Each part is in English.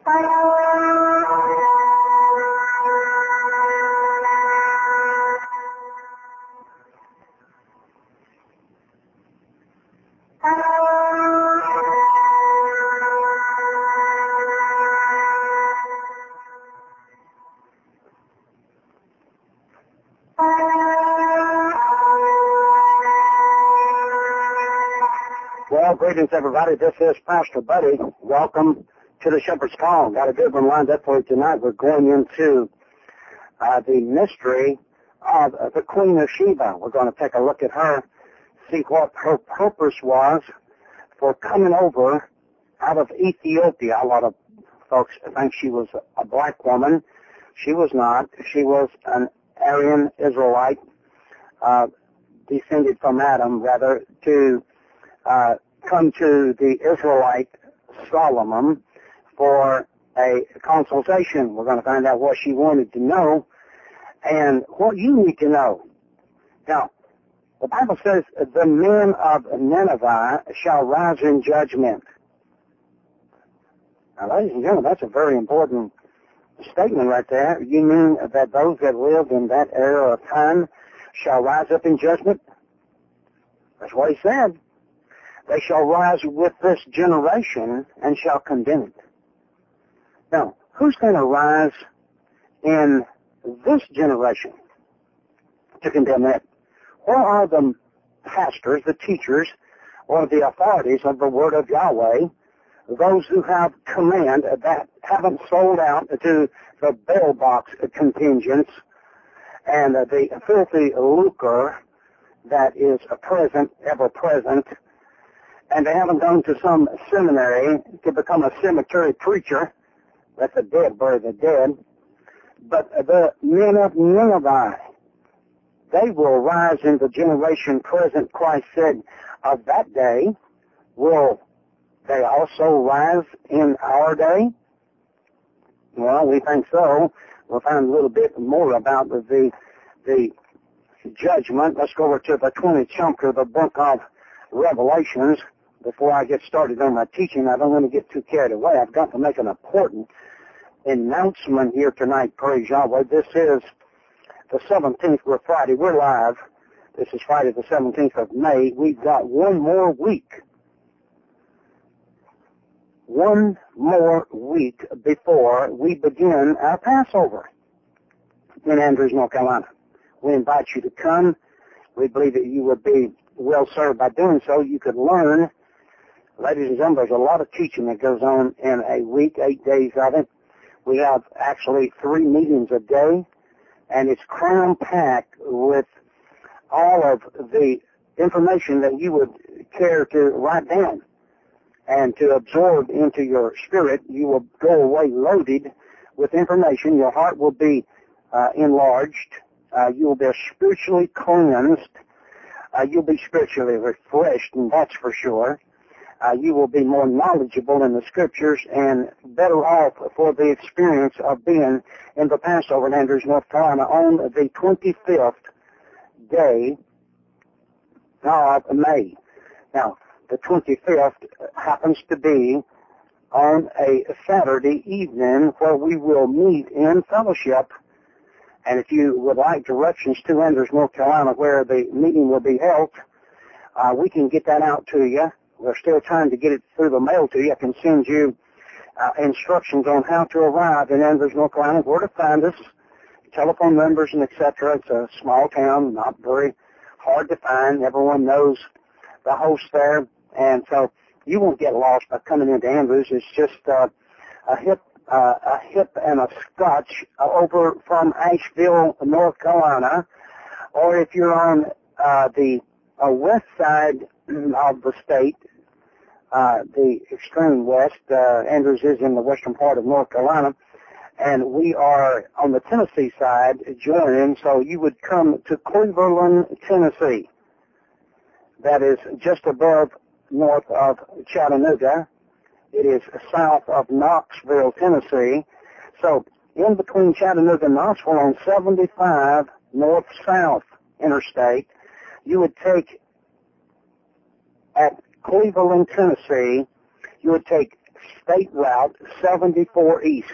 Well, greetings, everybody. This is Pastor Buddy. Welcome to the Shepherd's Call. Got a good one lined up for you tonight. We're going into the mystery of the Queen of Sheba. We're going to take a look at her, see what her purpose was for coming over out of Ethiopia. A lot of folks think she was a black woman. She was not. She was an Aryan Israelite, descended from Adam, rather, to come to the Israelite Solomon for a consultation. We're going to find out what she wanted to know and what you need to know. Now, the Bible says, the men of Nineveh shall rise in judgment. Now, ladies and gentlemen, that's a very important statement right there. You mean that those that lived in that era of time shall rise up in judgment? That's what he said. They shall rise with this generation and shall condemn it. Now, who's going to rise in this generation to condemn it? What are the pastors, the teachers, or the authorities of the Word of Yahweh, those who have command that haven't sold out to the bail box contingents and the filthy lucre that is present, ever present, and they haven't gone to some seminary to become a cemetery preacher? Let the dead bury the dead. But the men of Nineveh, they will rise in the generation present. Christ said, of that day, will they also rise in our day? Well, we think so. We'll find a little bit more about the judgment. Let's go over to the 20th chapter of the book of Revelations. Before I get started on my teaching, I don't want to get too carried away. I've got to make an important announcement here tonight. Praise Yahweh. This is the 17th. We're Friday. We're live. This is Friday the 17th of May. We've got one more week. One more week before we begin our Passover in Andrews, North Carolina. We invite you to come. We believe that you would be well served by doing so. You could learn. Ladies and gentlemen, there's a lot of teaching that goes on in a week, 8 days of it. We have actually 3 meetings a day, and it's cram-packed with all of the information that you would care to write down and to absorb into your spirit. You will go away loaded with information. Your heart will be enlarged. You will be spiritually cleansed. You'll be spiritually refreshed, and that's for sure. You will be more knowledgeable in the Scriptures and better off for the experience of being in the Passover in Andrews, North Carolina on the 25th day of May. Now, the 25th happens to be on a Saturday evening where we will meet in fellowship. And if you would like directions to Andrews, North Carolina, where the meeting will be held, we can get that out to you. There's still time to get it through the mail to you. I can send you instructions on how to arrive in Andrews, North Carolina, where to find us, telephone numbers, and etc. It's a small town, not very hard to find. Everyone knows the host there, and so you won't get lost by coming into Andrews. It's just a hip and a scotch over from Asheville, North Carolina, or if you're on the west side of the state, the extreme west. Andrews is in the western part of North Carolina, and we are on the Tennessee side joining, so you would come to Cleveland, Tennessee. That is just above north of Chattanooga. It is south of Knoxville, Tennessee. So in between Chattanooga and Knoxville on 75 north-south interstate, you would take at Cleveland, Tennessee, you would take State Route 74 East.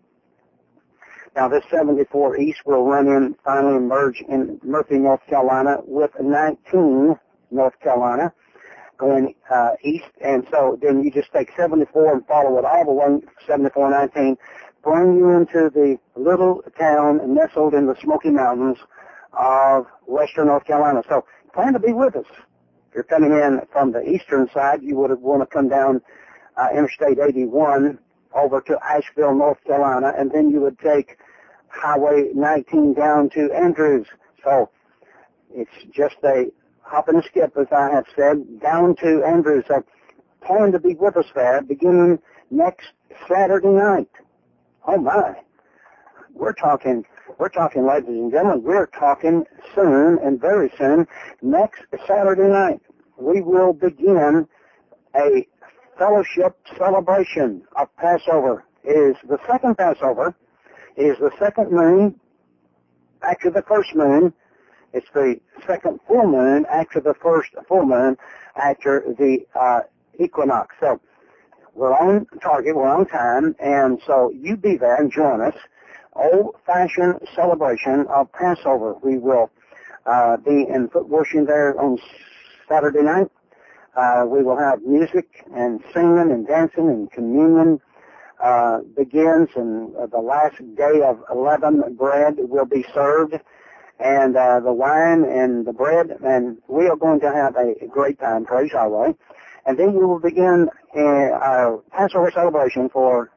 Now, this 74 East will run in, finally merge in Murphy, North Carolina, with 19 North Carolina, going east. And so then you just take 74 and follow it all the way, 74-19, bring you into the little town nestled in the Smoky Mountains of western North Carolina. So plan to be with us. If you're coming in from the eastern side, you would want to come down Interstate 81 over to Asheville, North Carolina, and then you would take Highway 19 down to Andrews. So it's just a hop and a skip, as I have said, down to Andrews. So plan to be with us there beginning next Saturday night. Oh my. We're talking, ladies and gentlemen, we're talking soon and very soon. Next Saturday night, we will begin a fellowship celebration of Passover. It is the second Passover. It is the second moon after the first moon. It's the second full moon after the first full moon after the equinox. So we're on target, we're on time, and so you be there and join us. Old-fashioned celebration of Passover. We will be in foot washing there on Saturday night. We will have music and singing and dancing, and communion begins, and the last day of 11 bread will be served, and the wine and the bread, and we are going to have a great time, praise Yahweh. And then we will begin our Passover celebration for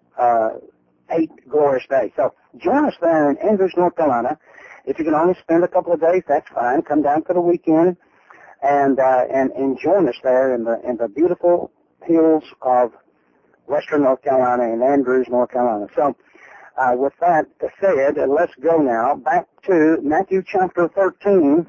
8 glorious days. So join us there in Andrews, North Carolina. If you can only spend a couple of days, that's fine. Come down for the weekend and join us there in the beautiful hills of western North Carolina and Andrews, North Carolina. So with that said, let's go now back to Matthew chapter 13.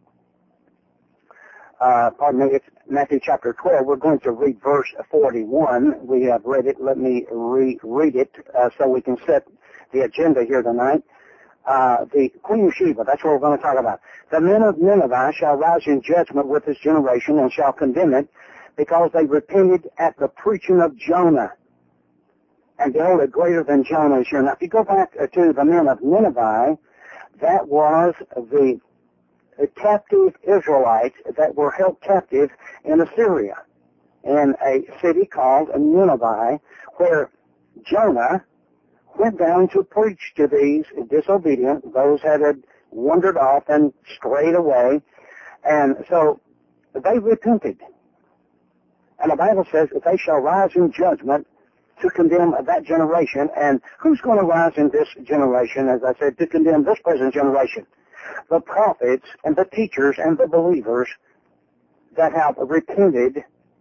It's Matthew chapter 12. We're going to read verse 41. We have read it. Let me reread it so we can set the agenda here tonight. The Queen of Sheba, that's what we're going to talk about. The men of Nineveh shall rise in judgment with this generation and shall condemn it, because they repented at the preaching of Jonah. And behold, a greater than Jonah is here. Now, if you go back to the men of Nineveh, that was the captive Israelites that were held captive in Assyria, in a city called Nineveh, where Jonah went down to preach to these disobedient, those that had wandered off and strayed away. And so they repented. And the Bible says that they shall rise in judgment to condemn that generation. And who's going to rise in this generation, as I said, to condemn this present generation? The prophets and the teachers and the believers that have repented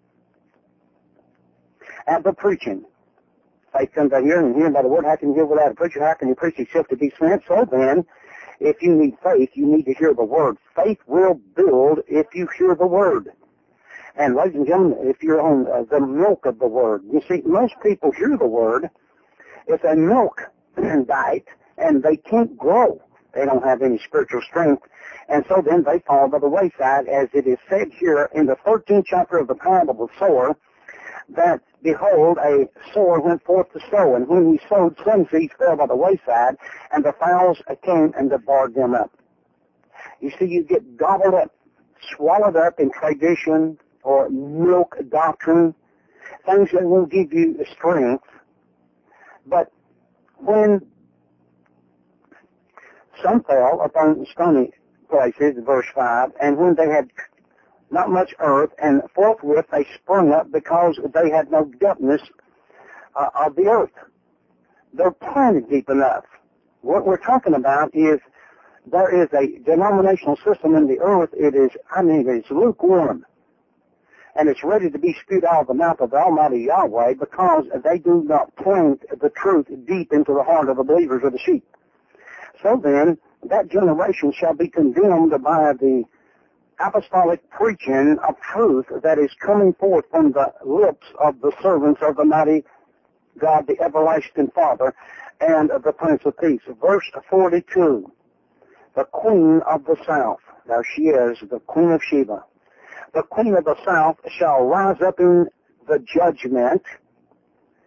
at the preaching. Faith comes by hearing, and hearing by the word. How can you hear without a preacher? How can you preach except to be sent? So then, if you need faith, you need to hear the word. Faith will build if you hear the word. And ladies and gentlemen, if you're on the milk of the word, you see, most people hear the word. It's a milk diet, and they can't grow. They don't have any spiritual strength. And so then they fall by the wayside, as it is said here in the 13th chapter of the parable of the sower, that, behold, a sower went forth to sow, and when he sowed, some seeds fell by the wayside, and the fowls came and devoured them up. You see, you get gobbled up, swallowed up in tradition or milk doctrine, things that will give you strength. But when some fell upon stony places, verse 5, and when they had not much earth, and forthwith they sprung up because they had no depthness of the earth. They're planted deep enough. What we're talking about is there is a denominational system in the earth. It's lukewarm. And it's ready to be spewed out of the mouth of the Almighty Yahweh, because they do not plant the truth deep into the heart of the believers of the sheep. So then, that generation shall be condemned by the apostolic preaching of truth that is coming forth from the lips of the servants of the mighty God, the everlasting Father, and the Prince of Peace. Verse 42, the Queen of the South, there she is, the Queen of Sheba. The Queen of the South shall rise up in the judgment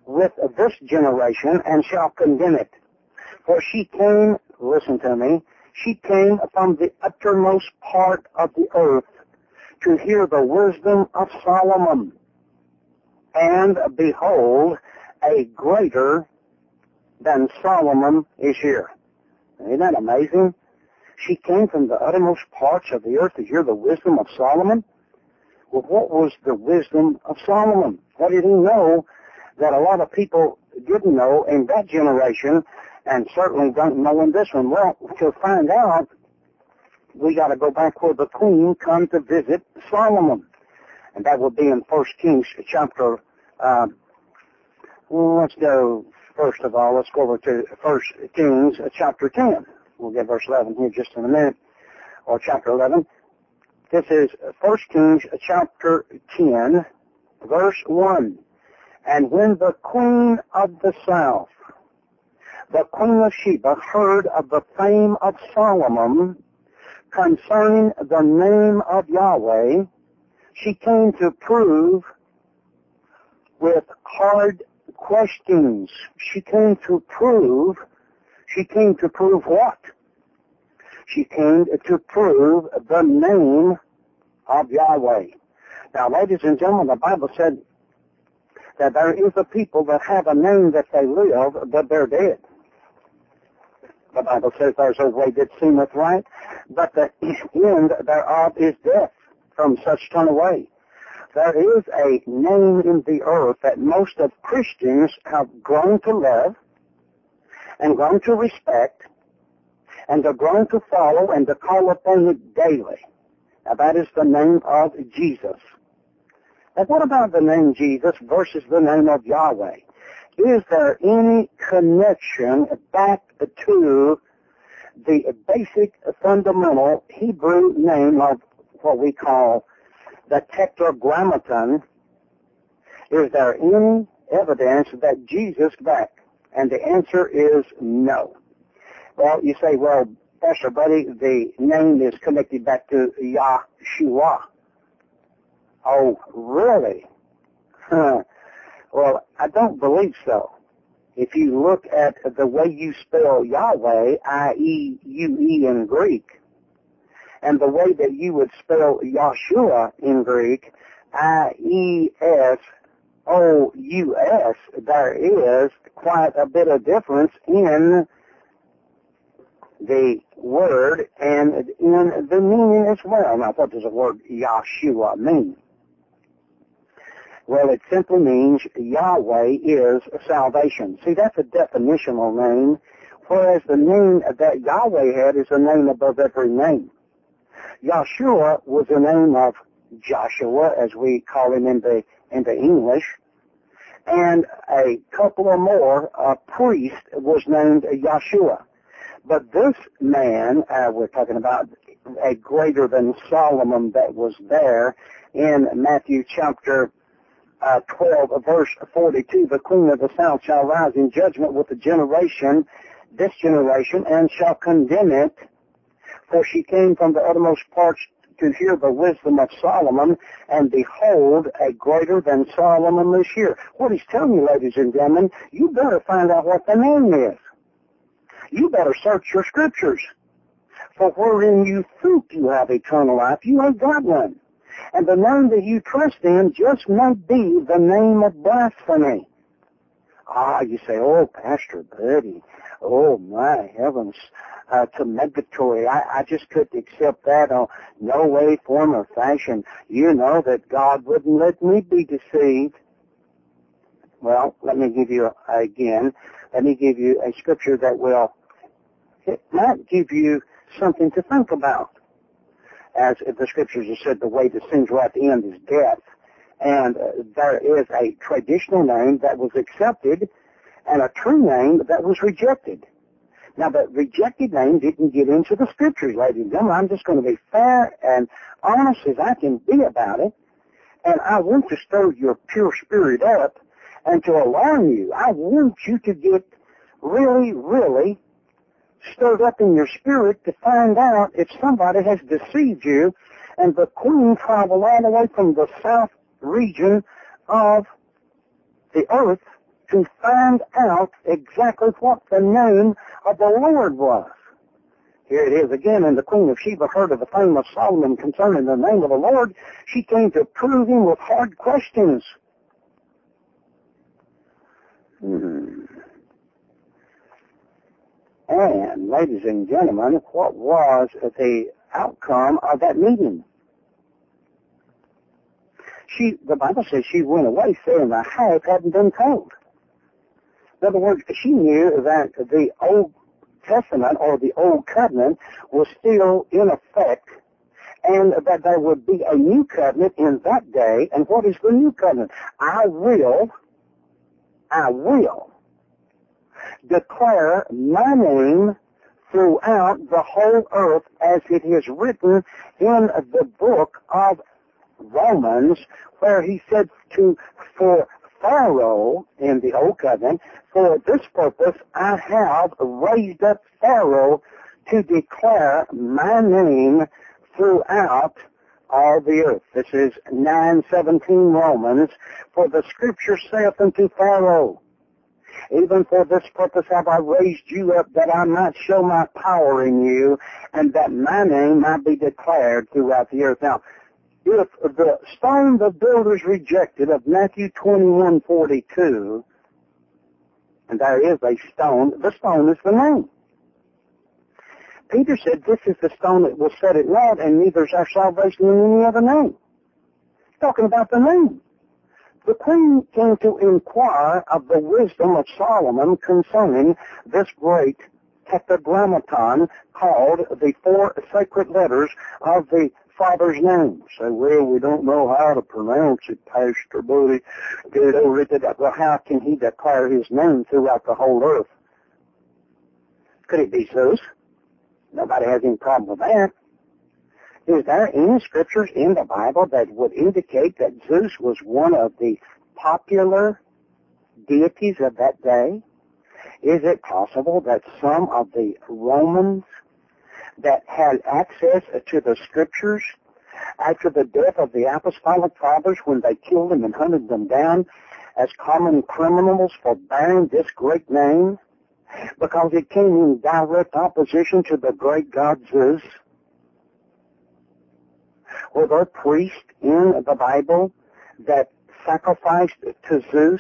with this generation and shall condemn it. For she came, listen to me, she came from the uttermost part of the earth to hear the wisdom of Solomon. And behold, a greater than Solomon is here. Isn't that amazing? She came from the uttermost parts of the earth to hear the wisdom of Solomon. Well, what was the wisdom of Solomon? What did he know that a lot of people didn't know in that generation and certainly don't know in this one? Well, to find out, we got to go back where the queen come to visit Solomon. And that would be in 1 Kings chapter, let's go, first of all, let's go over to 1 Kings chapter 10. We'll get verse 11 here just in a minute, or chapter 11. This is 1 Kings chapter 10, verse 1. And when the queen of the south, the queen of Sheba, heard of the fame of Solomon concerning the name of Yahweh, she came to prove with hard questions. She came to prove what? She came to prove the name of Yahweh. Now, ladies and gentlemen, the Bible said that there is a people that have a name that they live, but they're dead. The Bible says there's a way that seemeth right, but the end thereof is death. From such turn away. There is a name in the earth that most of Christians have grown to love and grown to respect and are grown to follow and to call upon it daily. Now that is the name of Jesus. And what about the name Jesus versus the name of Yahweh? Is there any connection back to the basic fundamental Hebrew name of what we call the Tetragrammaton? Is there any evidence that Jesus back? And the answer is no. Well, you say, well, Pastor Buddy, the name is connected back to Yahshua. Oh, really? Well, I don't believe so. If you look at the way you spell Yahweh, I-E-U-E in Greek, and the way that you would spell Yahshua in Greek, I-E-S-O-U-S, there is quite a bit of difference in the word and in the meaning as well. Now, what does the word Yahshua mean? Well, it simply means Yahweh is salvation. See, that's a definitional name, whereas the name that Yahweh had is a name above every name. Yahshua was the name of Joshua, as we call him into English, and a couple or more, a priest was named Yahshua. But this man, we're talking about a greater than Solomon that was there in Matthew chapter 12, verse 42, the queen of the south shall rise in judgment with this generation, and shall condemn it, for she came from the uttermost parts to hear the wisdom of Solomon, and behold, a greater than Solomon is here. What he's telling you, ladies and gentlemen, you better find out what the name is. You better search your scriptures. For wherein you think you have eternal life, you ain't got one. And the name that you trust in just might be the name of blasphemy. You say, oh, Pastor Buddy, oh, my heavens, to negatory. I just couldn't accept that. Oh, no way, form, or fashion. You know that God wouldn't let me be deceived. Well, let me give you a scripture that it might give you something to think about. As the scriptures have said, the way to sin's right at the end is death. And there is a traditional name that was accepted and a true name that was rejected. Now, the rejected name didn't get into the scriptures, ladies and gentlemen. I'm just going to be fair and honest as I can be about it. And I want to stir your pure spirit up and to alarm you. I want you to get really, really stirred up in your spirit to find out if somebody has deceived you. And the queen traveled all the way from the south region of the earth to find out exactly what the name of the Lord was. Here it is again, and the Queen of Sheba heard of the fame of Solomon concerning the name of the Lord. She came to prove him with hard questions. And, ladies and gentlemen, what was the outcome of that meeting? The Bible says she went away saying the half hadn't been told. In other words, she knew that the Old Testament or the Old Covenant was still in effect, and that there would be a new covenant in that day. And what is the new covenant? I will declare my name throughout the whole earth, as it is written in the book of Romans, where he said for Pharaoh in the Old Covenant, for this purpose I have raised up Pharaoh to declare my name throughout all the earth. This is 9:17 Romans. For the scripture saith unto Pharaoh, even for this purpose have I raised you up, that I might show my power in you, and that my name might be declared throughout the earth. Now, if the stone the builders rejected of Matthew 21:42, and there is a stone, the stone is the name. Peter said, this is the stone that was set at naught, and neither is our salvation in any other name. Talking about the name. The queen came to inquire of the wisdom of Solomon concerning this great tetragrammaton called the four sacred letters of the Father's name. Say, well, we don't know how to pronounce it, Pastor Bodie. Well, how can he declare his name throughout the whole earth? Could it be Zeus? Nobody has any problem with that. Is there any scriptures in the Bible that would indicate that Zeus was one of the popular deities of that day? Is it possible that some of the Romans that had access to the scriptures after the death of the apostolic fathers, when they killed them and hunted them down as common criminals for bearing this great name, because it came in direct opposition to the great god Zeus? Were there priests in the Bible that sacrificed to Zeus?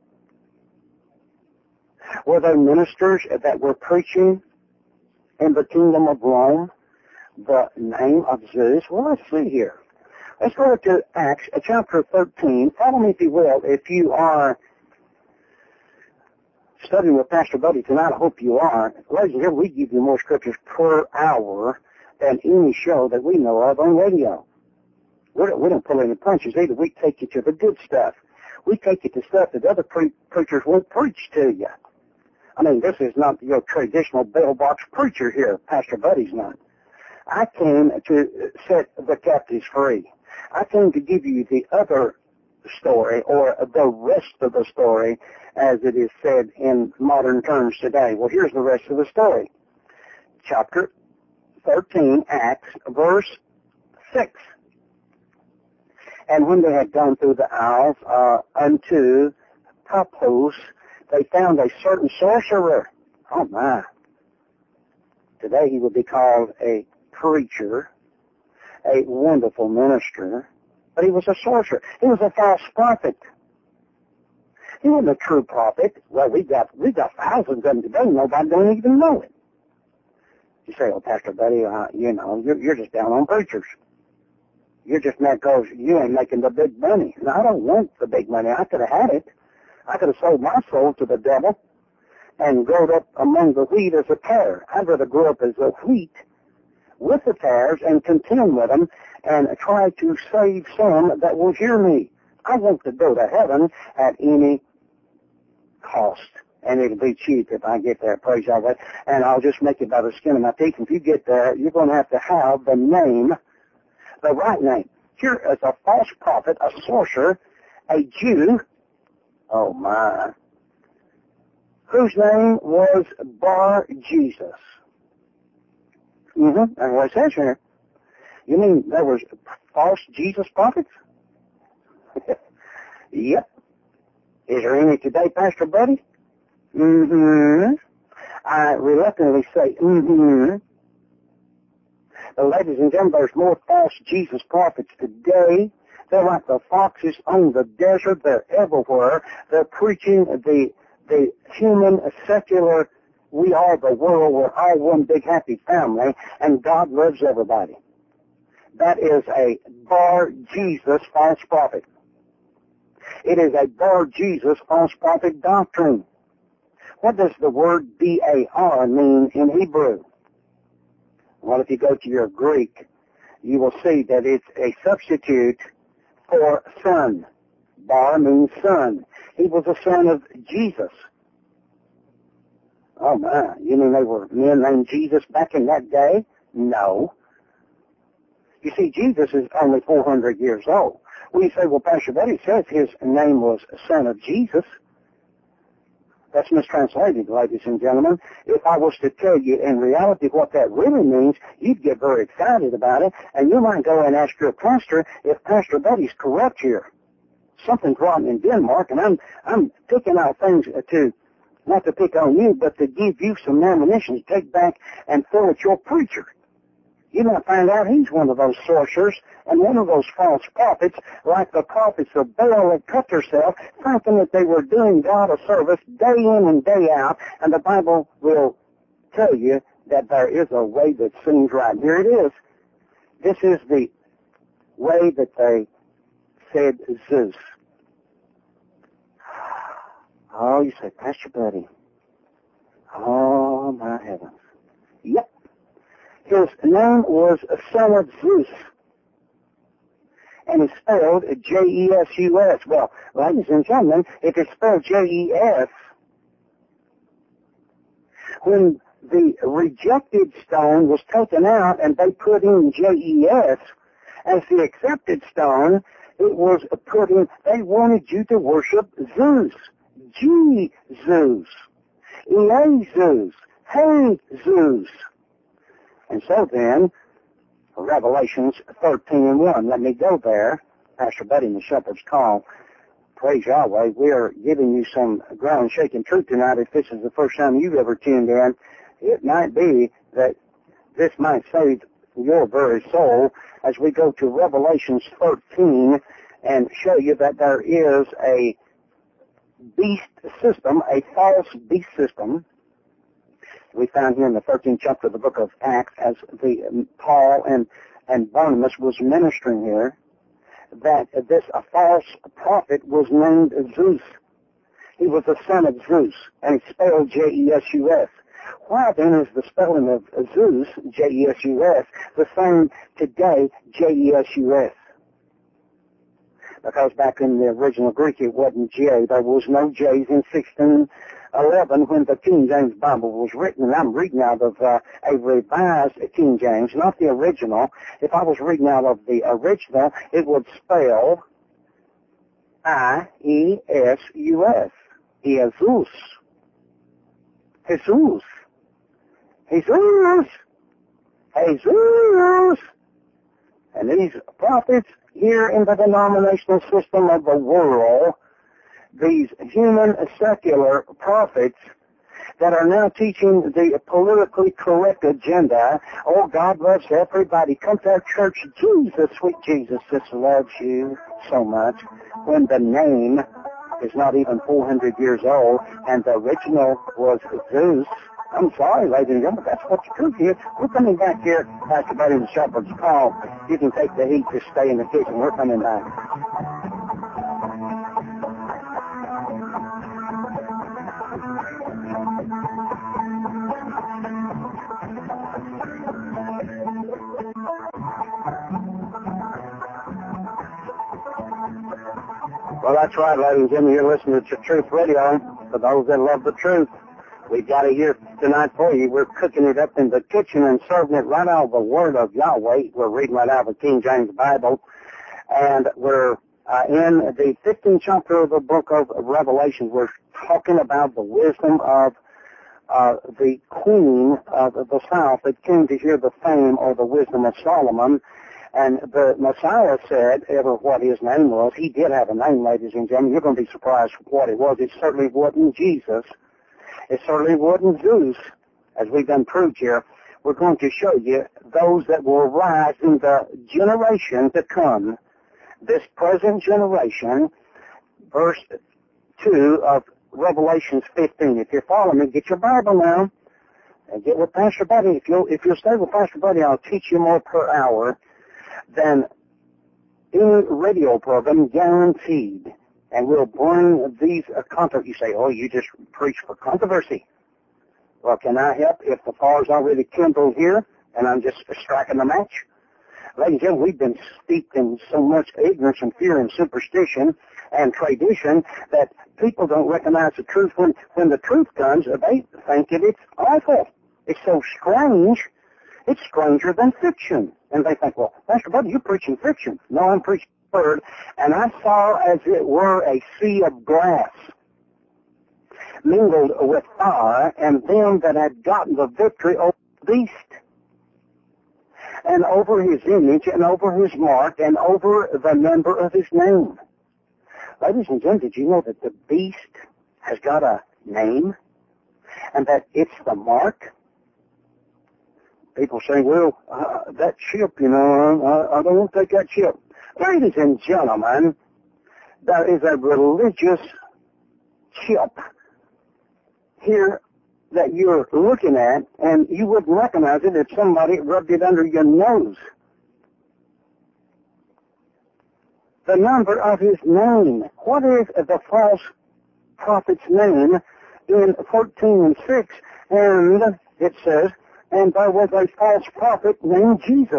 Were there ministers that were preaching in the kingdom of Rome the name of Zeus? Well, let's see here. Let's go to Acts chapter 13. Follow me, if you will, if you are studying with Pastor Buddy tonight. I hope you are. Ladies and gentlemen, we give you more scriptures per hour than any show that we know of on radio. We don't pull any punches either. We take you to the good stuff. We take you to stuff that other preachers won't preach to you. I mean, this is not your traditional bell box preacher here. Pastor Buddy's not. I came to set the captives free. I came to give you the other story, or the rest of the story, as it is said in modern terms today. Well, here's the rest of the story. Chapter 13, Acts, verse 6. And when they had gone through the isles unto Paphos, they found a certain sorcerer. Oh, my. Today he would be called a preacher, a wonderful minister, but he was a sorcerer. He was a false prophet. He wasn't a true prophet. Well, we got thousands of them today. Nobody don't even know it. You say, oh, Pastor Buddy, you're just down on preachers. You're just mad because you ain't making the big money. No, I don't want the big money. I could have had it. I could have sold my soul to the devil and growed up among the wheat as a tare. I'd rather grow up as a wheat with the tares and contend with them and try to save some that will hear me. I want to go to heaven at any cost. And it'll be cheap if I get there, praise God. And I'll just make it by the skin of my teeth. If you get there, you're going to have the name, the right name. Here is a false prophet, a sorcerer, a Jew, oh my, whose name was Bar-Jesus. That's what it says here. You mean there was false Jesus prophets? Yep. Is there any today, Pastor Buddy? Mm-hmm. I reluctantly say, mm-hmm. But ladies and gentlemen, there's more false Jesus prophets today. They're like the foxes on the desert. They're everywhere. They're preaching the human, secular, we are the world, we're all one big happy family, and God loves everybody. That is a Bar-Jesus false prophet. It is a Bar-Jesus false prophet doctrine. What does the word B-A-R mean in Hebrew? Well, if you go to your Greek, you will see that it's a substitute for son. Bar means son. He was a son of Jesus. Oh my, you mean they were men named Jesus back in that day? No. You see, Jesus is only 400 years old. We say, well, Pastor Betty says his name was son of Jesus. That's mistranslated, ladies and gentlemen. If I was to tell you in reality what that really means, you'd get very excited about it, and you might go and ask your pastor if Pastor Betty's correct here. Something's wrong in Denmark, and I'm picking out things to, not to pick on you, but to give you some ammunition to take back and throw at your preacher. You might find out he's one of those sorcerers and one of those false prophets, like the prophets of Baal that cut themselves, thinking that they were doing God a service day in and day out, and the Bible will tell you that there is a way that seems right. Here it is. This is the way that they said Zeus. Oh, you say, Pastor Buddy. Oh, my heavens. Yep. His name was son of Zeus. And it's spelled J-E-S-U-S. Well, ladies and gentlemen, if it's spelled J-E-S, when the rejected stone was taken out and they put in J-E-S as the accepted stone, it was put in, they wanted you to worship Zeus. G-Zeus. E-A-Zeus. Hey, Zeus. And so then, Revelations 13:1. Let me go there. Pastor Buddy and the Shepherd's Call. Praise Yahweh. We are giving you some ground-shaking truth tonight. If this is the first time you've ever tuned in, it might be that this might save your very soul as we go to Revelations 13 and show you that there is a beast system, a false beast system. We found here in the 13th chapter of the book of Acts, as Paul and Barnabas was ministering here, that a false prophet was named Zeus. He was the son of Zeus, and it's spelled J-E-S-U-S. Why then is the spelling of Zeus, J-E-S-U-S, the same today, J-E-S-U-S? Because back in the original Greek it wasn't J. There was no J's in 1611 when the King James Bible was written. And I'm reading out of a revised King James, not the original. If I was reading out of the original, it would spell I-E-S-U-S. Jesus. Jesus. Jesus. Jesus. And these prophets here in the denominational system of the world, these human secular prophets that are now teaching the politically correct agenda. Oh, God loves everybody. Come to our church. Jesus, sweet Jesus, just loves you so much. When the name is not even 400 years old, and the original was Zeus. I'm sorry, ladies and gentlemen, that's what the truth is. We're coming back here, Pastor Buddy and the Shepherd's Call. You can take the heat, just stay in the kitchen. We're coming back. Well, that's right, ladies and gentlemen. You're listening to Truth Radio. For those that love the truth, we've got it here tonight for you. We're cooking it up in the kitchen and serving it right out of the Word of Yahweh. We're reading right out of the King James Bible. And we're in the 15th chapter of the book of Revelation. We're talking about the wisdom of the queen of the south that came to hear the fame or the wisdom of Solomon. And the Messiah said ever what his name was. He did have a name, ladies and gentlemen. You're going to be surprised what it was. It certainly wasn't Jesus. It certainly wasn't Zeus, as we've been proved here. We're going to show you those that will rise in the generation to come, this present generation, verse 2 of Revelation 15. If you're following me, get your Bible now and get with Pastor Buddy. If you'll stay with Pastor Buddy, I'll teach you more per hour than any radio program, guaranteed. And we'll bring these controversy. You say, oh, you just preach for controversy. Well, can I help if the fire's already kindled here and I'm just striking a match? Ladies and gentlemen, we've been steeped in so much ignorance and fear and superstition and tradition that people don't recognize the truth. When the truth comes, they think it's awful. It's so strange. It's stranger than fiction. And they think, well, Pastor Buddy, you're preaching fiction. No, I'm preaching the Word. And I saw as it were a sea of glass mingled with fire, and them that had gotten the victory over the beast, and over his image, and over his mark, and over the number of his name. Ladies and gentlemen, did you know that the beast has got a name, and that it's the mark? People say, well, that chip, I don't want to take that chip. Ladies and gentlemen, there is a religious chip here that you're looking at, and you wouldn't recognize it if somebody rubbed it under your nose. The number of his name. What is the false prophet's name in 14:6? And it says, and there was a false prophet named Jesus.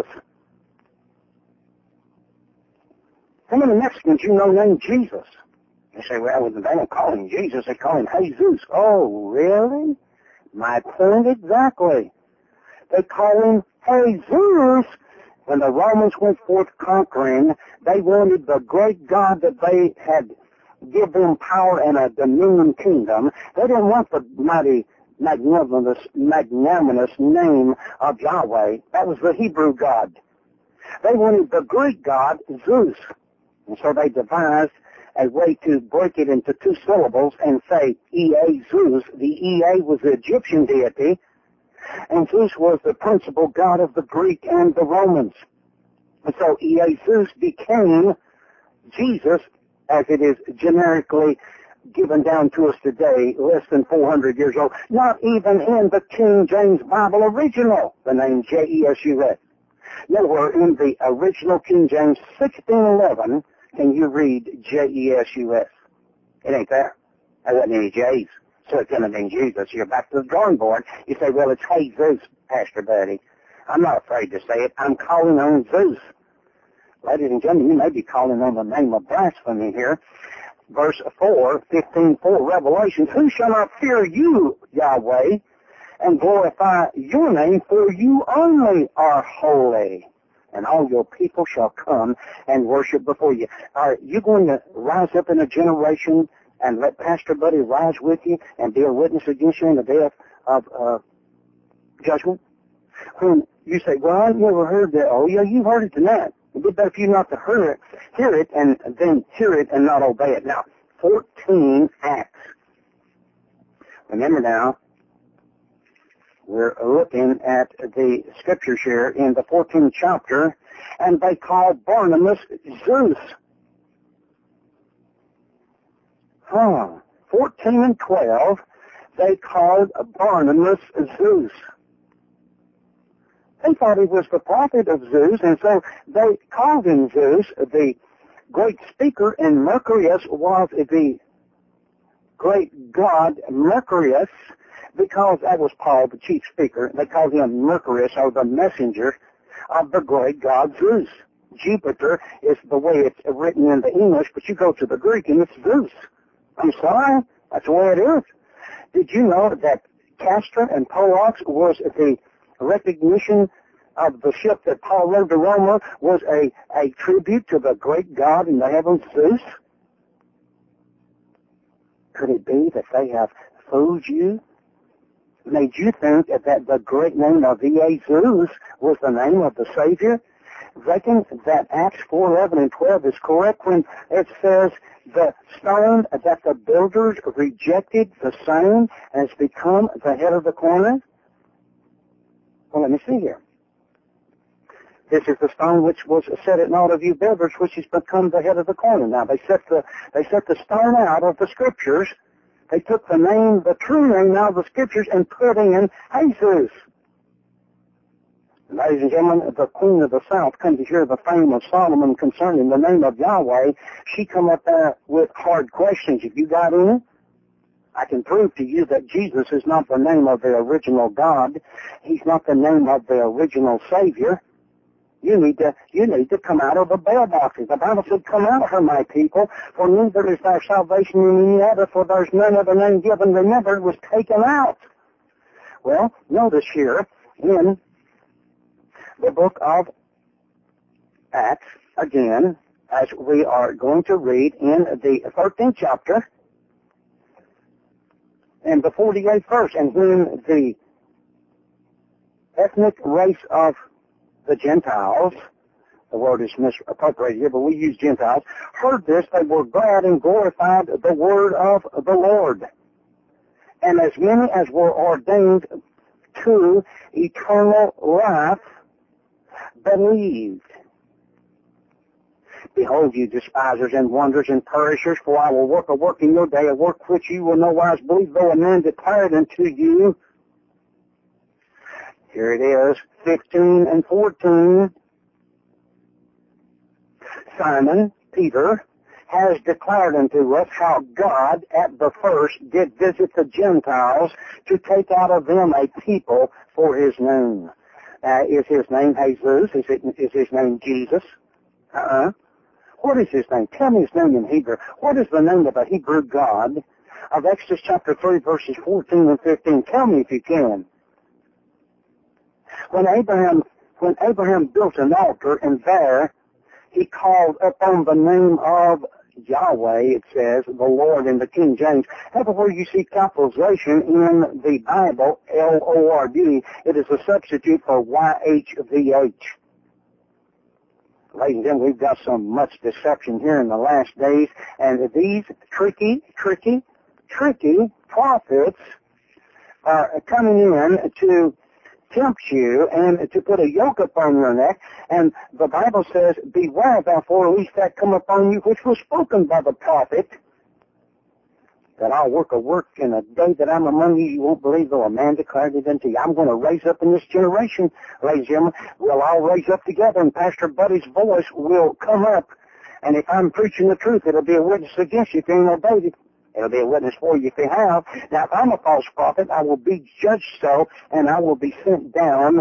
How many Mexicans you know named Jesus? They say, well, they don't call him Jesus, they call him Jesus. Oh, really? My point exactly. They call him Jesus. When the Romans went forth conquering, they wanted the great God that they had give them power and a dominion kingdom. They didn't want the mighty, magnanimous name of Yahweh. That was the Hebrew God. They wanted the Greek God, Zeus. And so they devised a way to break it into two syllables and say Ea Zeus. The Ea was the Egyptian deity, and Zeus was the principal god of the Greek and the Romans. And so Ea Zeus became Jesus, as it is generically given down to us today, less than 400 years old. Not even in the King James Bible original, the name J-E-S-U-S. Nowhere in the original King James 1611 can you read J-E-S-U-S. It ain't there. There wasn't any J's. So it's going to mean Jesus. You're back to the drawing board. You say, well, it's Jesus, Pastor Buddy. I'm not afraid to say it. I'm calling on Zeus. Ladies and gentlemen, you may be calling on the name of blasphemy here. Verse 4, 15:4, Revelation. Who shall not fear you, Yahweh, and glorify your name, for you only are holy, and all your people shall come and worship before you. Are you going to rise up in a generation and let Pastor Buddy rise with you and be a witness against you in the day of judgment? When you say, well, I've never heard that. Oh, yeah, you've heard it tonight. It'd be better for you not to hear it and then hear it and not obey it. Now, 14 Acts. Remember now, we're looking at the scriptures here in the 14th chapter, and they called Barnabas Zeus. 14 and 12, they called Barnabas Zeus. They thought he was the prophet of Zeus, and so they called him Zeus, the great speaker, and Mercurius was the great god Mercurius, because that was Paul, the chief speaker. They called him Mercurius, or the messenger of the great god Zeus. Jupiter is the way it's written in the English, but you go to the Greek and it's Zeus. I'm sorry, that's the way it is. Did you know that Castor and Pollux was the recognition of the ship that Paul rode to Rome was a tribute to the great god in the heavens, Zeus? Could it be that they have fooled you? Made you think that the great name of Ea Zeus was the name of the Savior? reckon that Acts 4:11 and 12 is correct when it says the stone that the builders rejected, the same has become the head of the corner? Well, let me see here. This is the stone which was set at naught of you builders, which has become the head of the corner. Now, they set the stone out of the Scriptures. They took the name, the true name out of the Scriptures and put in Jesus. Ladies and gentlemen, the Queen of the South come to hear the fame of Solomon concerning the name of Yahweh. She come up there with hard questions. If you got any, I can prove to you that Jesus is not the name of the original God. He's not the name of the original Savior. You need to come out of the bell boxes. The Bible said, come out of her, my people, for neither is there salvation in any other, for there's none other name given. Remember, it was taken out. Well, notice here in the book of Acts, again, as we are going to read in the 13th chapter and the 48th verse, and when the ethnic race of the Gentiles, the word is misappropriated here, but we use Gentiles, heard this, they were glad and glorified the word of the Lord. And as many as were ordained to eternal life believed. Behold, you despisers and wonders and perishers, for I will work a work in your day, a work which you will no wise believe, though a man declared unto you. Here it is, 15 and 14. Simon Peter has declared unto us how God at the first did visit the Gentiles to take out of them a people for his name. Is his name Jesus? Is his name Jesus? What is his name? Tell me his name in Hebrew. What is the name of the Hebrew God of Exodus chapter 3 verses 14 and 15? Tell me if you can. When Abraham built an altar, and there he called upon the name of Yahweh, it says, the Lord in the King James. Everywhere you see capitalization in the Bible, L-O-R-D, it is a substitute for Y-H-V-H. Ladies and gentlemen, we've got so much deception here in the last days, and these tricky prophets are coming in to tempt you and to put a yoke upon your neck. And the Bible says, beware therefore lest that come upon you which was spoken by the prophet, that I'll work a work in a day that I'm among you, you won't believe, though a man declared it unto you. I'm going to raise up in this generation, ladies and gentlemen. We'll all raise up together, and Pastor Buddy's voice will come up. And if I'm preaching the truth, it'll be a witness against you if you ain't obeyed it. It'll be a witness for you if you have. Now, if I'm a false prophet, I will be judged so, and I will be sent down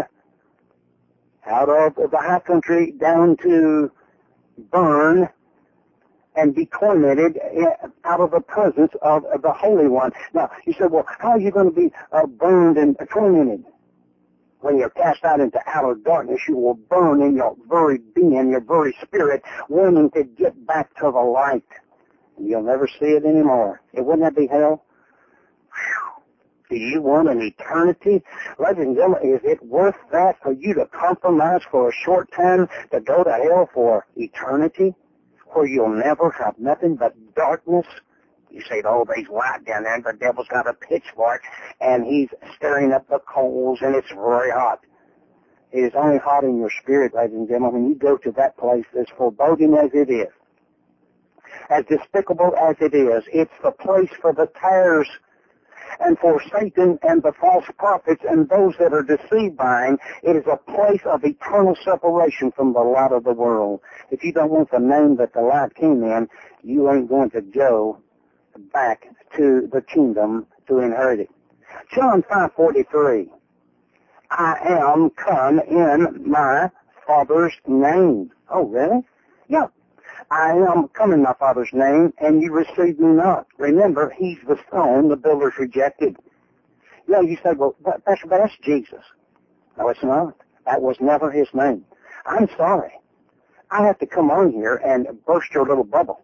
out of the high country down to burn and be tormented out of the presence of the Holy One. Now, you said, well, how are you going to be burned and tormented? When you're cast out into outer darkness, you will burn in your very being, your very spirit, wanting to get back to the light. You'll never see it anymore. Wouldn't that be hell? Whew. Do you want an eternity? Ladies and gentlemen, is it worth that for you to compromise for a short time to go to hell for eternity, where you'll never have nothing but darkness? You say, oh, there's light down there, and the devil's got a pitchfork, and he's stirring up the coals, and it's very hot. It is only hot in your spirit, ladies and gentlemen, when you go to that place, as foreboding as it is, as despicable as it is, it's the place for the tares and for Satan and the false prophets and those that are deceived by him. It is a place of eternal separation from the light of the world. If you don't want the name that the light came in, you ain't going to go back to the kingdom to inherit it. John 5:43. I am come in my Father's name. Oh, really? Yeah. I am come in my Father's name, and you receive me not. Remember, he's the stone the builders rejected. You say, well, that's Jesus. No, it's not. That was never his name. I'm sorry. I have to come on here and burst your little bubble.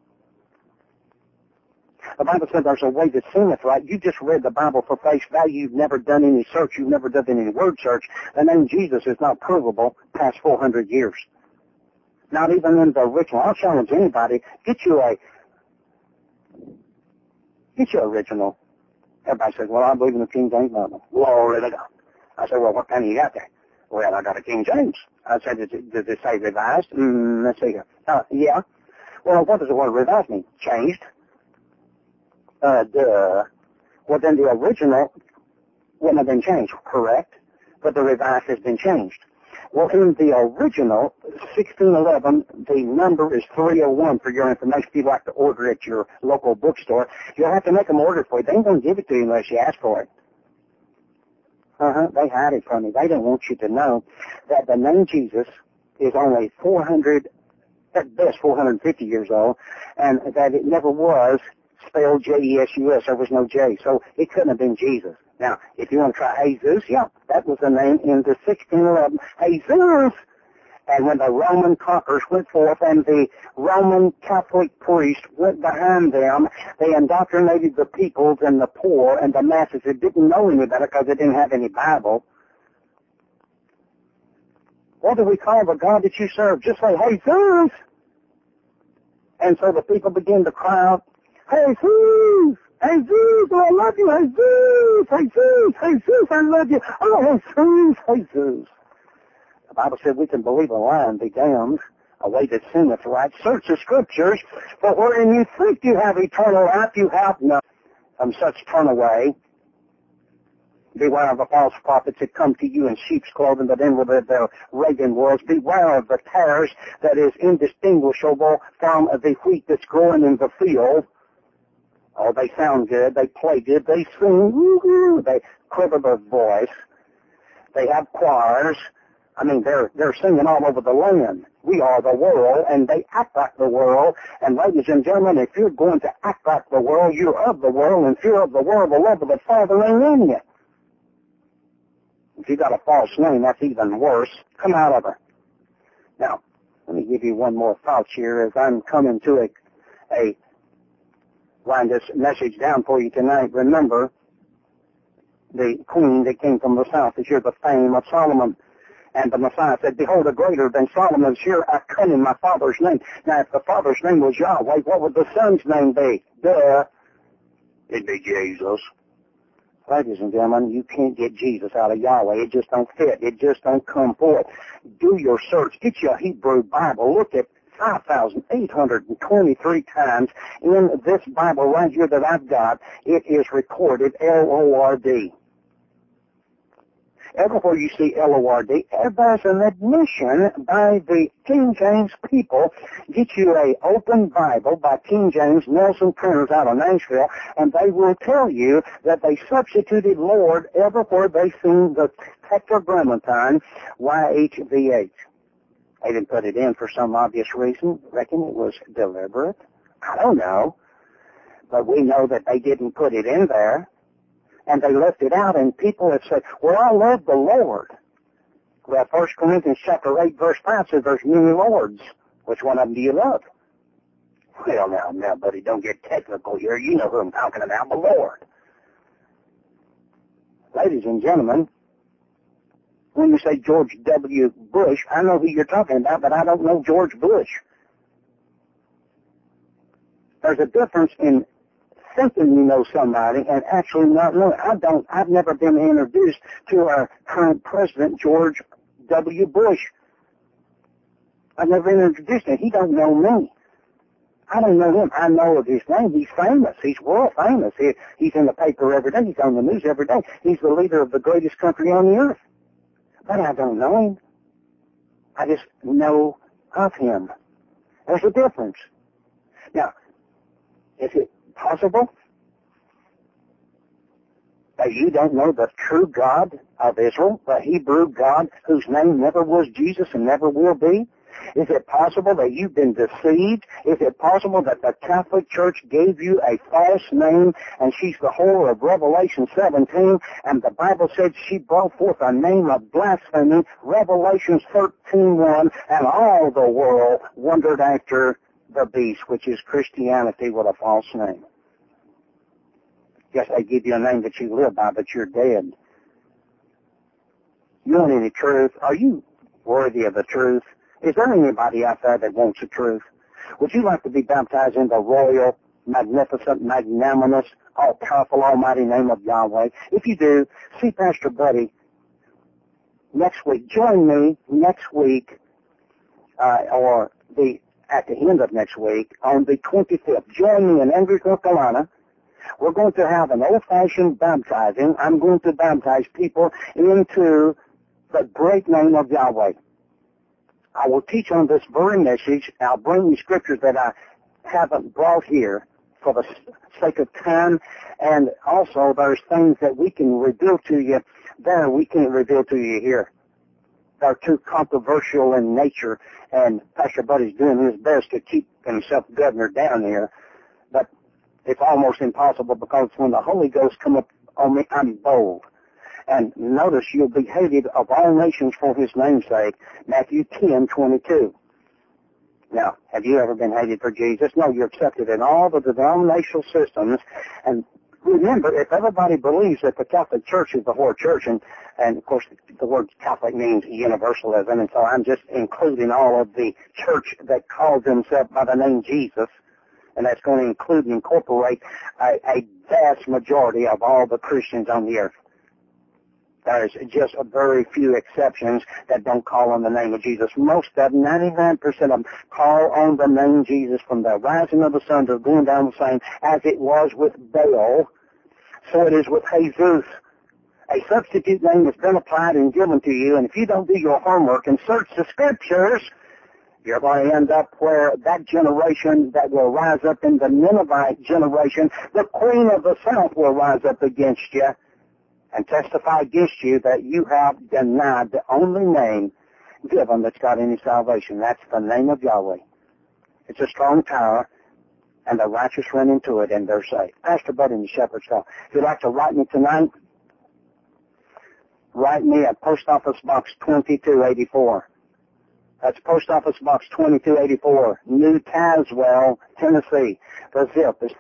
The Bible said there's a way that seemeth right. You just read the Bible for face value. You've never done any search. You've never done any word search. The name Jesus is not provable past 400 years. Not even in the original. I'll challenge anybody. Get you original. Everybody says, well, I believe in the King James Bible. Glory to God. I said, well, what kind you got there? Well, I got a King James. I said, does it say revised? Let's see here. Yeah. Well, what does the word revised mean? Changed. Duh. Well, then the original wouldn't have been changed, correct? But the revised has been changed. Well, in the original, 1611, the number is 301 for your information. If you'd like to order at your local bookstore, you'll have to make them order for you. They ain't going to give it to you unless you ask for it. They hide it from you. They don't want you to know that the name Jesus is only 400, at best 450 years old, and that it never was spelled J-E-S-U-S. There was no J, so it couldn't have been Jesus. Now, if you want to try Jesus, yeah, that was the name in the 1611, Jesus. And when the Roman conquerors went forth and the Roman Catholic priest went behind them, they indoctrinated the peoples and the poor and the masses that didn't know any better because they didn't have any Bible. What do we call the God that you serve? Just say, Jesus. And so the people begin to cry out, Jesus, Jesus, oh, I love you, Jesus, Jesus, Jesus, I love you, oh, Jesus, Jesus. The Bible said we can believe a lie and be damned, a way that seemeth right. Search the Scriptures, but wherein you think you have eternal life, you have none. From such turn away. Beware of the false prophets that come to you in sheep's clothing, but inwardly they're raven wolves. Beware of the tares that is indistinguishable from the wheat that's growing in the field. Oh, they sound good. They play good. They sing. Woo-hoo. They quiver their voice. They have choirs. I mean, they're singing all over the land. We are the world, and they act like the world. And ladies and gentlemen, if you're going to act like the world, you're of the world, and if you're of the world, the love of the Father ain't in you. If you got a false name, that's even worse. Come out of her. Now, let me give you one more thought here as I'm coming to wind this message down for you tonight. Remember, the queen that came from the south is here, the fame of Solomon. And the Messiah said, behold, a greater than Solomon is here. I come in my Father's name. Now, if the Father's name was Yahweh, what would the Son's name be? Duh. It'd be Jesus. Ladies and gentlemen, you can't get Jesus out of Yahweh. It just don't fit. It just don't come forth. Do your search. Get your Hebrew Bible. Look at 5,823 times in this Bible right here that I've got. It is recorded L-O-R-D. Everywhere you see L-O-R-D, there's an admission by the King James people. Get you a open Bible by King James, Nelson Printers out of Nashville, and they will tell you that they substituted Lord everywhere they seen the Tetragrammaton, YHVH. They didn't put it in for some obvious reason. Reckon it was deliberate. I don't know. But we know that they didn't put it in there. And they left it out, and people have said, well, I love the Lord. Well, 1 Corinthians chapter 8, verse 5 says there's many lords. Which one of them do you love? Well, now, buddy, don't get technical here. You know who I'm talking about, the Lord. Ladies and gentlemen, when you say George W. Bush, I know who you're talking about, but I don't know George Bush. There's a difference in thinking you know somebody and actually not knowing. I've never been introduced to our current president, George W. Bush. I've never been introduced to him. He don't know me. I don't know him. I know of his name. He's famous. He's world famous. He's in the paper every day. He's on the news every day. He's the leader of the greatest country on the earth. But I don't know him. I just know of him. There's a difference. Now, is it possible that you don't know the true God of Israel, the Hebrew God whose name never was Jesus and never will be? Is it possible that you've been deceived? Is it possible that the Catholic Church gave you a false name and she's the whore of Revelation 17 and the Bible said she brought forth a name of blasphemy, Revelation 13:1, and all the world wondered after the beast, which is Christianity with a false name. Yes, they give you a name that you live by, but you're dead. You want any truth? Are you worthy of the truth? Is there anybody out there that wants the truth? Would you like to be baptized in the royal, magnificent, magnanimous, all-powerful, almighty name of Yahweh? If you do, see Pastor Buddy next week. Join me next week, at the end of next week, on the 25th. Join me in Andrews, North Carolina. We're going to have an old-fashioned baptizing. I'm going to baptize people into the great name of Yahweh. I will teach on this very message. I'll bring you scriptures that I haven't brought here for the sake of time, and also there's things that we can reveal to you there we can't reveal to you here. They're too controversial in nature, and Pastor Buddy's doing his best to keep himself governor down here, but it's almost impossible because when the Holy Ghost come up on me, I'm bold. And notice you'll be hated of all nations for his name's sake, Matthew 10:22. Now, have you ever been hated for Jesus? No, you're accepted in all the denominational systems. And remember, if everybody believes that the Catholic Church is the whole church, and of course the word Catholic means universalism, and so I'm just including all of the church that calls themselves by the name Jesus, and that's going to include and incorporate a vast majority of all the Christians on the earth. There's just a very few exceptions that don't call on the name of Jesus. Most of them, 99% of them, call on the name Jesus from the rising of the sun to going down the same, as it was with Baal, so it is with Jesus. A substitute name has been applied and given to you, and if you don't do your homework and search the scriptures, you're going to end up where that generation that will rise up in the Ninevite generation, the queen of the south will rise up against you and testify against you that you have denied the only name given that's got any salvation. That's the name of Yahweh. It's a strong tower, and the righteous run into it, and they're saved. Pastor Bud in the Shepherd's Call. If you'd like to write me tonight, write me at Post Office Box 2284. That's Post Office Box 2284, New Tazewell, Tennessee. The zip is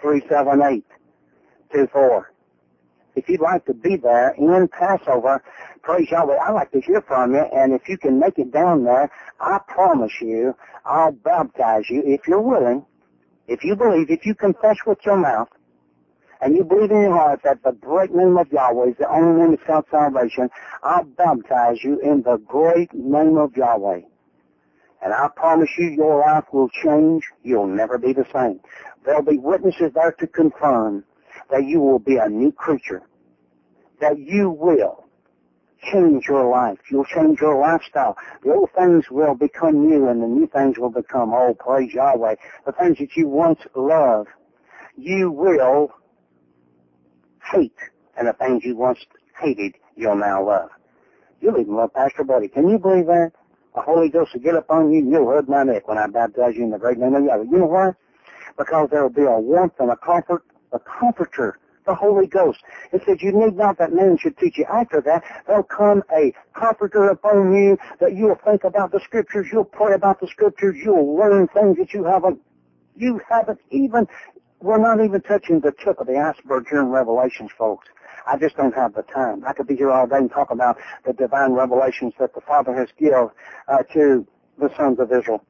37824. If you'd like to be there in Passover, praise Yahweh, I'd like to hear from you, and if you can make it down there, I promise you, I'll baptize you if you're willing, if you believe, if you confess with your mouth, and you believe in your heart that the great name of Yahweh is the only name that's got salvation, I'll baptize you in the great name of Yahweh. And I promise you, your life will change. You'll never be the same. There'll be witnesses there to confirm that you will be a new creature, that you will change your life. You'll change your lifestyle. The old things will become new, and the new things will become old. Praise Yahweh. The things that you once loved, you will hate, and the things you once hated, you'll now love. You'll even love Pastor Buddy. Can you believe that? The Holy Ghost will get upon you, and you'll hug my neck when I baptize you in the great name of Yahweh. You know why? Because there will be a warmth and a comfort, a comforter, the Holy Ghost. It says, you need not that man should teach you. After that, there'll come a comforter upon you that you'll think about the Scriptures, you'll pray about the Scriptures, you'll learn things that you haven't even, we're not even touching the tip of the iceberg here in Revelations, folks. I just don't have the time. I could be here all day and talk about the divine revelations that the Father has given to the sons of Israel.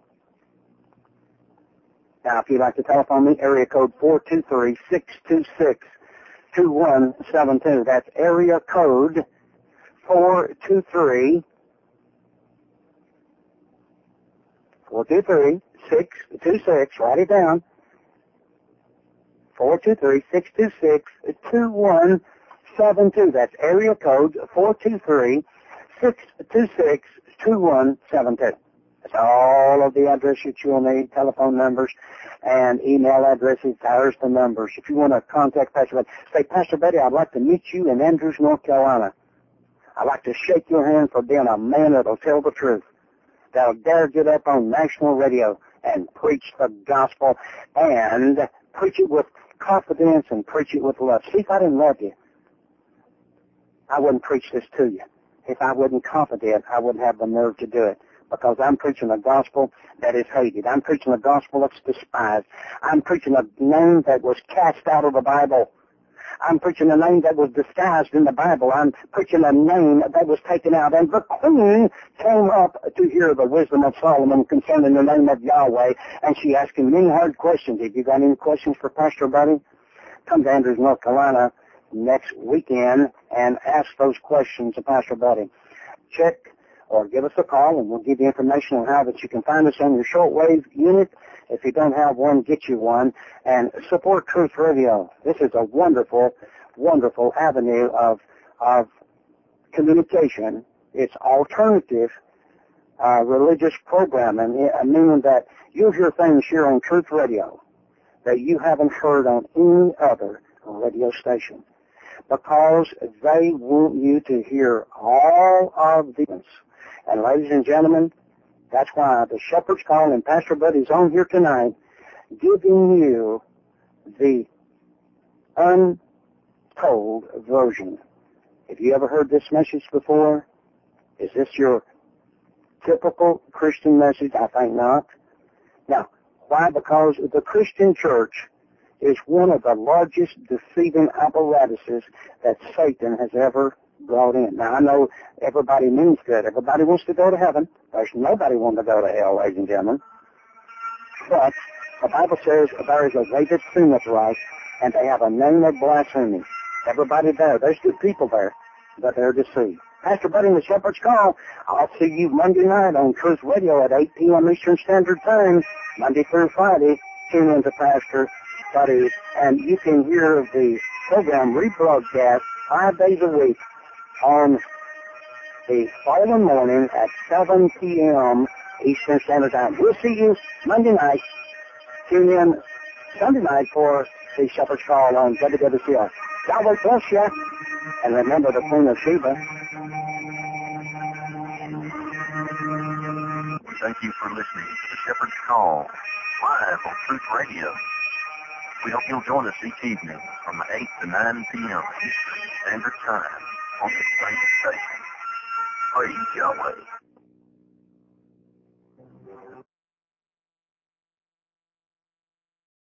Now, if you'd like to telephone me, area code 423-626-2172. That's area code 423-626, write it down, 423-626-2172. That's area code 423-626-2172. That's all of the addresses you'll need, telephone numbers, and email addresses. There's the numbers. If you want to contact Pastor Betty, say, Pastor Betty, I'd like to meet you in Andrews, North Carolina. I'd like to shake your hand for being a man that'll tell the truth, that'll dare get up on national radio and preach the gospel, and preach it with confidence and preach it with love. See, if I didn't love you, I wouldn't preach this to you. If I wasn't confident, I wouldn't have the nerve to do it. Because I'm preaching a gospel that is hated. I'm preaching a gospel that's despised. I'm preaching a name that was cast out of the Bible. I'm preaching a name that was disguised in the Bible. I'm preaching a name that was taken out. And the queen came up to hear the wisdom of Solomon concerning the name of Yahweh, and she asked him many hard questions. Have you got any questions for Pastor Buddy? Come to Andrews, North Carolina next weekend and ask those questions to Pastor Buddy. Check or give us a call, and we'll give you information on how that you can find us on your shortwave unit. If you don't have one, get you one, and support Truth Radio. This is a wonderful, wonderful avenue of communication. It's alternative religious programming, meaning that you'll hear things here on Truth Radio that you haven't heard on any other radio station, because they want you to hear all of these. And ladies and gentlemen, that's why the Shepherd's Call and Pastor Buddy's on here tonight, giving you the untold version. Have you ever heard this message before? Is this your typical Christian message? I think not. Now, why? Because the Christian church is one of the largest deceiving apparatuses that Satan has ever brought in. Now, I know everybody means good. Everybody wants to go to heaven. There's nobody wants to go to hell, ladies and gentlemen. But the Bible says there is a way that sinneth right, and they have a name of blasphemy. Everybody there, there's good people there, but they're deceived. Pastor Buddy and the Shepherd's Call, I'll see you Monday night on Truth Radio at 8 p.m. Eastern Standard Time, Monday through Friday. Tune in to Pastor Buddy, and you can hear the program rebroadcast 5 days a week on the following morning at 7 p.m. Eastern Standard Time. We'll see you Monday night. Tune in Sunday night for the Shepherd's Call on WWCR. God bless you, and remember the Queen of Sheba. We thank you for listening to the Shepherd's Call live on Truth Radio. We hope you'll join us each evening from 8 to 9 p.m. Eastern Standard Time on the same station. Praise Yahweh.